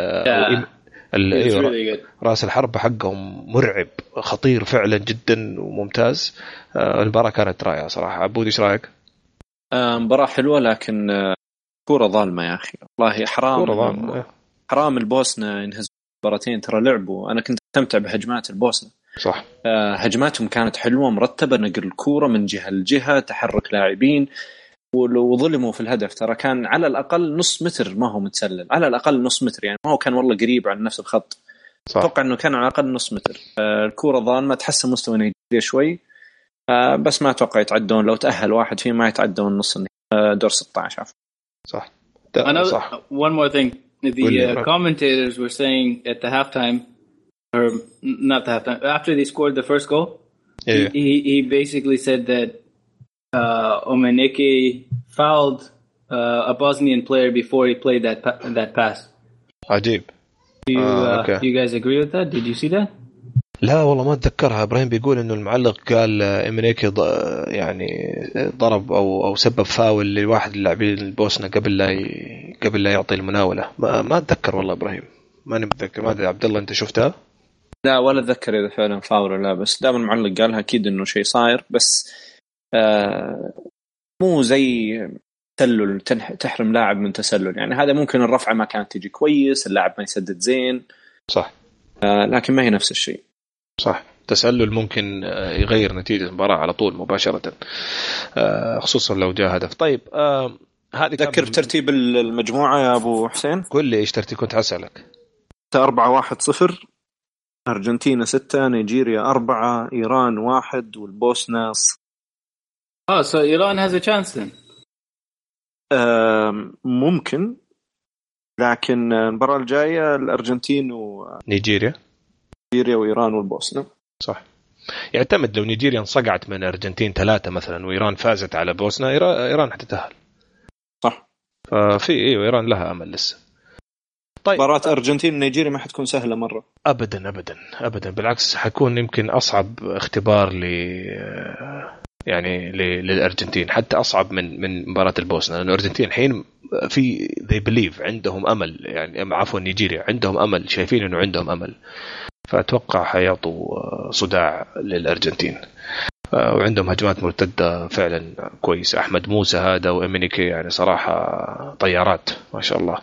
ال راس الحرب حقهم مرعب خطير فعلا جدا وممتاز. المباراة كانت رائعة صراحة. عبود إيش رأيك؟ مباراة حلوة، لكن كورة ظالمة يا أخي والله. حرام حرام البوسنة ينهزم مباراتين، ترى لعبوا. أنا كنت أستمتع بهجمات البوسنة صح. هجماتهم كانت حلوة مرتبة، نقل الكورة من جهة لجهة، تحرك لاعبين، وظلموا في الهدف. ترى كان على الأقل نص متر ما هو متسلل، على الأقل نص متر، يعني ما هو كان والله قريب عن نفس الخط. أتوقع أنه كان على الأقل نص متر. الكورة ظالمة، تحسن مستوى نيجيريا شوي، بس ما أتوقع يتعدون. لو تأهل واحد فيه ما يتعدون نص دور ستة عشر. صح. صح. One more thing. The uh, commentators were saying at the halftime, or not the halftime, after they scored the first goal, yeah. he, he basically said that uh, Omeneke fouled uh, a Bosnian player before he played that pa- that pass. عجيب. Do you, آه, uh, okay. do you guys agree with that? Did you see that? لا والله ما أتذكرها. إبراهيم بيقول إنه المعلق قال إمريكي يعني ضرب أو أو سبب فاول لواحد اللاعبين البوسنة قبل لا ي... قبل لا يعطي المناولة. ما ما أتذكر والله إبراهيم، ماني متذكر. ما أدري عبد الله أنت شفتها؟ لا ولا أتذكر إذا فعلا فاول ولا، بس دام المعلق قالها أكيد إنه شيء صاير. بس آه مو زي تسلل، تحرم لاعب من تسلل. يعني هذا ممكن الرفعة ما كانت تيجي كويس، اللاعب ما يسدد زين، صح. آه لكن ما هي نفس الشيء. صح. تسلل ممكن يغير نتيجة المباراة على طول مباشرة، خصوصا لو جاء هدف. طيب هذه تذكر بترتيب المجموعة يا أبو حسين؟ قل لي إيش ترتيب، كنت أسألك. أربعة واحد صفر أرجنتين ستة، نيجيريا أربعة، إيران واحد، والبوسنة ص... Oh, so Iran has a chance then. آم، ممكن، لكن المباراة الجاية الأرجنتين نيجيريا ونيجيريا وإيران والبوسنة. صح. يعتمد لو نيجيريا انصقعت من الأرجنتين ثلاثة مثلا وإيران فازت على بوسنة، إيران حتتأهل. صح. ففي إيه، إيران لها أمل لسه. طيب مباراة أرجنتين ونيجيريا ما حتكون سهلة مرة. أبدا أبدا أبدا، بالعكس حيكون يمكن أصعب اختبار ل يعني للأرجنتين، حتى أصعب من من مباراة البوسنة، لأن الأرجنتين الحين في they believe عندهم أمل، يعني عفوا نيجيريا عندهم أمل، شايفين إنه عندهم أمل، فأتوقع حيعطوا صداع للأرجنتين. وعندهم هجمات مرتدة فعلا كويس، أحمد موسى هذا وإمينيكي يعني صراحة طيارات ما شاء الله.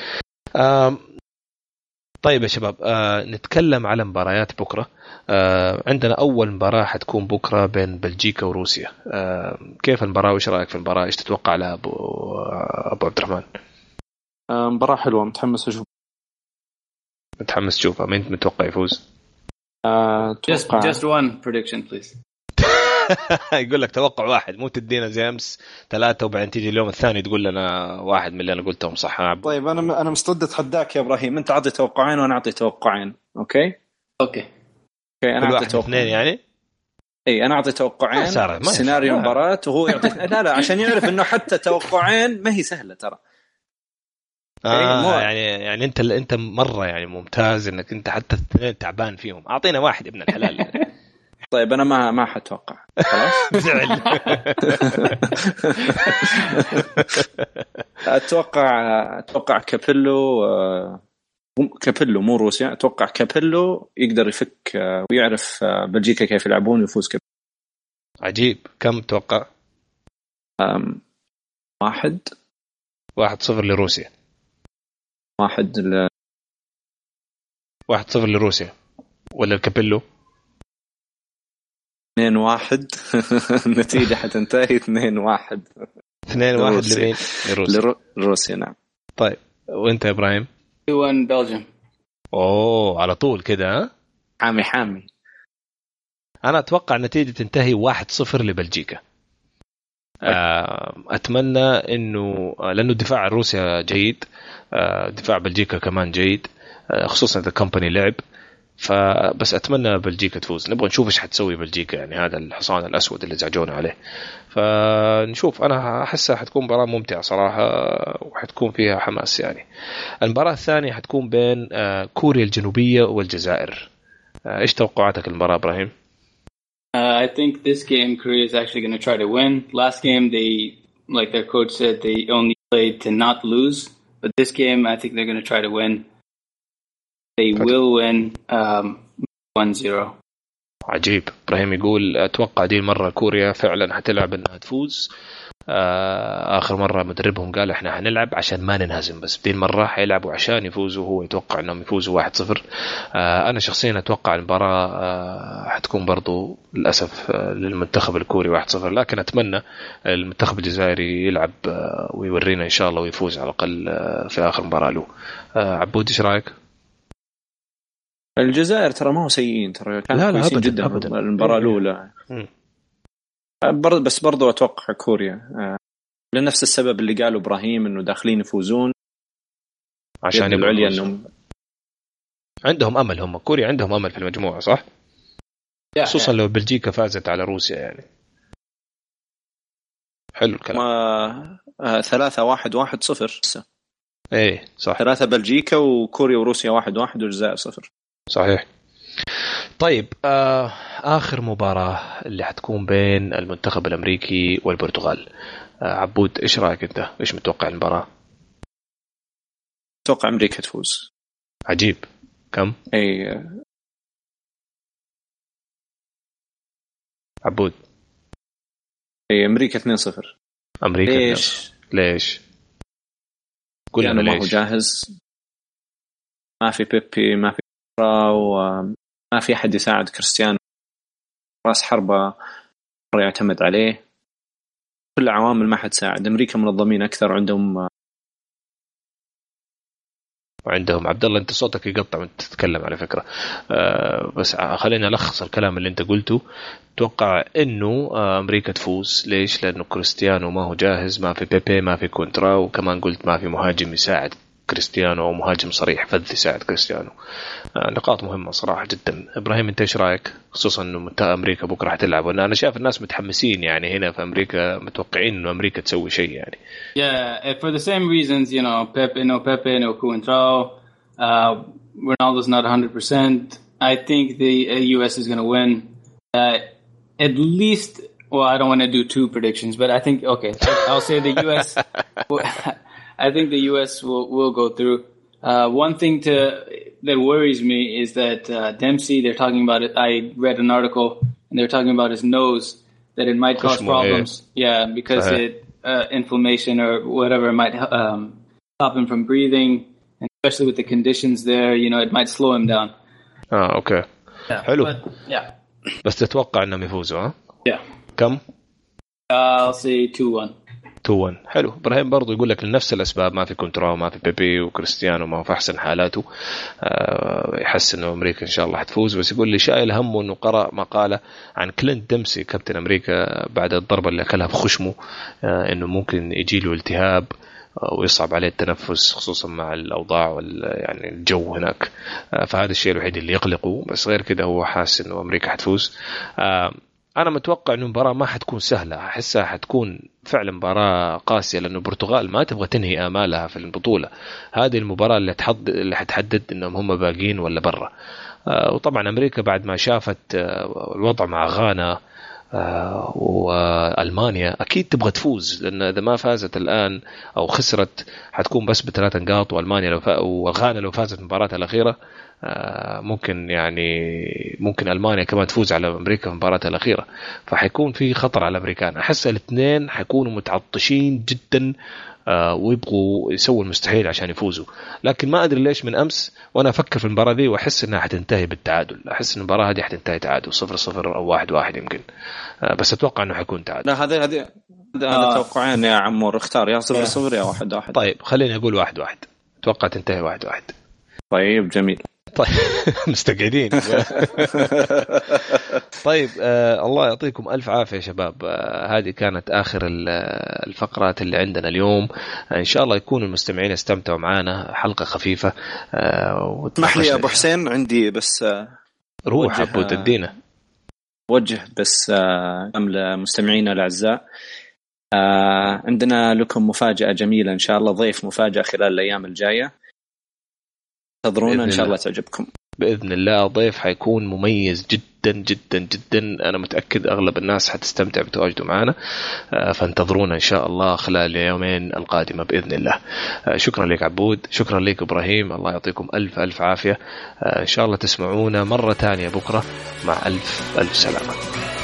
طيب يا شباب، نتكلم على مباريات بكرة. عندنا أول مباراة حتكون بكرة بين بلجيكا وروسيا. كيف المباراة وإيش رأيك في المباراة؟ إيش تتوقع لها أبو أبو عبد الرحمن؟ مباراة حلوة، متحمس أشوف. متحمس تشوفها. مين متوقع يفوز؟ uh, just, just one prediction please. يقول لك توقع واحد، مو تدينا زي أمس ثلاثة وبعدين تيجي اليوم الثاني تقول لنا واحد من اللي أنا قلتهم صح. طيب أنا أنا مستعد أتحداك يا إبراهيم، أنت عطي توقعين وأنا أعطي توقعين. أوكي أوكي أوكي أنا أعطي توقعين اثنين يعني. اي انا اعطي توقعين سيناريو مباراة وهو يعطي لا لا عشان يعرف انه حتى توقعين ما هي سهلة ترى. آه يعني يعني انت انت مرة يعني ممتاز انك انت حتى اثنين تعبان فيهم. اعطينا واحد ابن الحلال. طيب انا ما ما حتوقع خلاص. زعل. اتوقع اتوقع كابيلو كابيلو مو روسيا. اتوقع كابيلو يقدر يفك ويعرف بلجيكا كيف يلعبون ويفوز كابيلو. عجيب. كم توقع؟ أم واحد واحد صفر لروسيا. واحد ل... واحد صفر لروسيا ولا الكابيلو؟ اثنين واحد. النتيجة حتنتهي اثنين واحد. اثنين واحد لمين؟ لروسيا. لرو... لروسيا نعم. طيب وانت يا ابراهيم؟ واحد بلجيم. اوه على طول كده ها؟ حامي حامي. انا اتوقع النتيجة تنتهي واحد صفر لبلجيكا. اتمنى انه لانه دفاع روسيا جيد، دفاع بلجيكا كمان جيد، خصوصا اذا كمباني لعب، فبس اتمنى بلجيكا تفوز. نبغى نشوف ايش حتسوي بلجيكا، يعني هذا الحصان الاسود اللي زعجونا عليه، فنشوف. انا احسها حتكون مباراه ممتعه صراحه وحتكون فيها حماس. يعني المباراه الثانيه حتكون بين كوريا الجنوبيه والجزائر. ايش توقعاتك المباراه ابراهيم؟ Uh, I think this game Korea is actually going to try to win. Last game they, like their coach said, they only played to not lose. But this game I think they're going to try to win. They will win um, one zero. عجيب. إبراهيم يقول أتوقع دي المرة كوريا فعلا حتلعب إنها تفوز. آخر مرة مدربهم قال إحنا هنلعب عشان ما ننهزم، بس دي المرة حيلعبوا عشان يفوزوا. هو يتوقع إنهم يفوزوا واحد صفر. أنا شخصيا أتوقع المباراة حتكون برضو للأسف للمنتخب الكوري واحد صفر، لكن أتمنى المنتخب الجزائري يلعب ويورينا إن شاء الله ويفوز على الأقل في آخر مباراة له. عبود إيش رأيك؟ الجزائر ترى ما هو سيئين ترى، كانوا كويسين جدا أبداً. المباراة الأولى برضه، بس برضو أتوقع كوريا لنفس السبب اللي قالوا إبراهيم إنه داخلين يفوزون عشان العليا إنهم عندهم أمل. هم كوريا عندهم أمل في المجموعة صح؟ خصوصا لو بلجيكا فازت على روسيا يعني. حلو الكلام. ما آه ثلاثة واحد واحد صفر. إيه صح. ثلاثة بلجيكا وكوريا وروسيا واحد واحد والجزائر صفر. صحيح. طيب آه آخر مباراة اللي حتكون بين المنتخب الأمريكي والبرتغال. آه عبود إيش رأيك أنت؟ إيش متوقع المباراة؟ أتوقع أمريكا تفوز. عجيب. كم؟ أي عبود. أي أمريكا اثنين صفر. أمريكا ليش؟ ليش؟ قول يعني لنا ما ليش. هو جاهز، ما في بيبي، ما في وما في أحد يساعد كريستيانو، راس حربة مرة يعتمد عليه، كل عوامل ما حد ساعد. أمريكا منظمين أكثر، عندهم وعندهم عبد الله. انت صوتك يقطع وانت تتكلم على فكره. آه بس خلينا نلخص الكلام اللي انت قلته. توقع انه امريكا تفوز. ليش؟ لانه كريستيانو ما هو جاهز، ما في بيبي، ما في كونترا، وكمان قلت ما في مهاجم يساعد كريستيانو او مهاجم صريح فذ يساعد كريستيانو. آه نقاط مهمه صراحه جدا. ابراهيم انت ايش رايك؟ خصوصا انه امريكا بكره حتلعب، وانا انا شايف الناس متحمسين يعني هنا في امريكا، متوقعين انه امريكا تسوي شيء يعني. Yeah, for the same reasons, you know, Pepe, no Pepe, no Coentrao, uh, Ronaldo's not one hundred percent. I think the uh, U S is going to win. Uh, at least, well, I don't want to do two predictions, but I think, okay, I'll say the U S, I think the U S will, will go through. Uh, one thing to, that worries me is that uh, Dempsey, they're talking about it. I read an article and they're talking about his nose, that it might cause problems. Yeah, because it, uh, inflammation or whatever might um, stop him from breathing, and especially with the conditions there, you know, it might slow him down. Ah, okay. Yeah, حلو. But, yeah. بس تتوقع انهم يفوزوا ها؟ Yeah. كم؟ Uh, I'll say two one. two one. حلو. ابراهيم برضو يقول لك لنفس الاسباب، ما في كونترا وما في بيبي وكريستيانو ما هو في احسن حالاته. أه يحس انه امريكا ان شاء الله حتفوز، بس يقول لي شايل همه انه قرأ مقالة عن كلينت ديمسي كابتن امريكا بعد الضربة اللي اكلها بخشمه، أه انه ممكن يجي له التهاب ويصعب عليه التنفس، خصوصا مع الأوضاع وال يعني الجو هناك. فهذا الشيء الوحيد اللي يقلقه، بس غير كده هو حاسس إنه أمريكا حتفوز. أنا متوقع إنه المباراة ما حتكون سهلة، أحسها حتكون فعلا مباراة قاسية، لأنه البرتغال ما تبغى تنهي آمالها في البطولة. هذه المباراة اللي تحدد اللي حتحدد إنهم هم باقين ولا برا. وطبعا أمريكا بعد ما شافت الوضع مع غانا آه وألمانيا أكيد تبغى تفوز، لأن إذا ما فازت الآن أو خسرت حتكون بس بثلاث نقاط، وألمانيا لو فا... وغانا لو فازت مباراتها الأخيرة آه ممكن يعني ممكن ألمانيا كمان تفوز على أمريكا في مباراتها الأخيرة، فحيكون في خطر على الأمريكان. أحس الاثنين حيكونوا متعطشين جدا آه ويبغوا يسووا المستحيل عشان يفوزوا. لكن ما أدري ليش من أمس وأنا أفكر في المباراة دي وأحس إنها حتنتهي بالتعادل. أحس إن المباراة هذه حتنتهي تعادل صفر صفر أو واحد واحد يمكن، آه بس أتوقع إنه حيكون تعادل. لا هذا هذا هذا توقعين يا عمور، اختار يا صفر صفر يا واحد واحد. طيب خليني أقول واحد واحد، أتوقع تنتهي واحد واحد. طيب جميل. طيب مستقعدين. طيب آه الله يعطيكم ألف عافية يا شباب. آه هذه كانت آخر الفقرات اللي عندنا اليوم. آه إن شاء الله يكونوا المستمعين استمتعوا معنا، حلقة خفيفة. آه اسمح لي يا أبو حسين، عندي بس آه روح أبو تدينا وجه بس آه لمستمعينا الأعزاء. آه عندنا لكم مفاجأة جميلة إن شاء الله، ضيف مفاجأة خلال الأيام الجاية، انتظرونا إن شاء الله تعجبكم بإذن الله. ضيف حيكون مميز جدا جدا جدا، أنا متأكد أغلب الناس حتستمتع بتواجده معنا، فانتظرونا إن شاء الله خلال اليومين القادمة بإذن الله. شكرا لك عبود، شكرا لك إبراهيم، الله يعطيكم ألف ألف عافية. إن شاء الله تسمعونا مرة تانية بكرة، مع ألف ألف سلامة.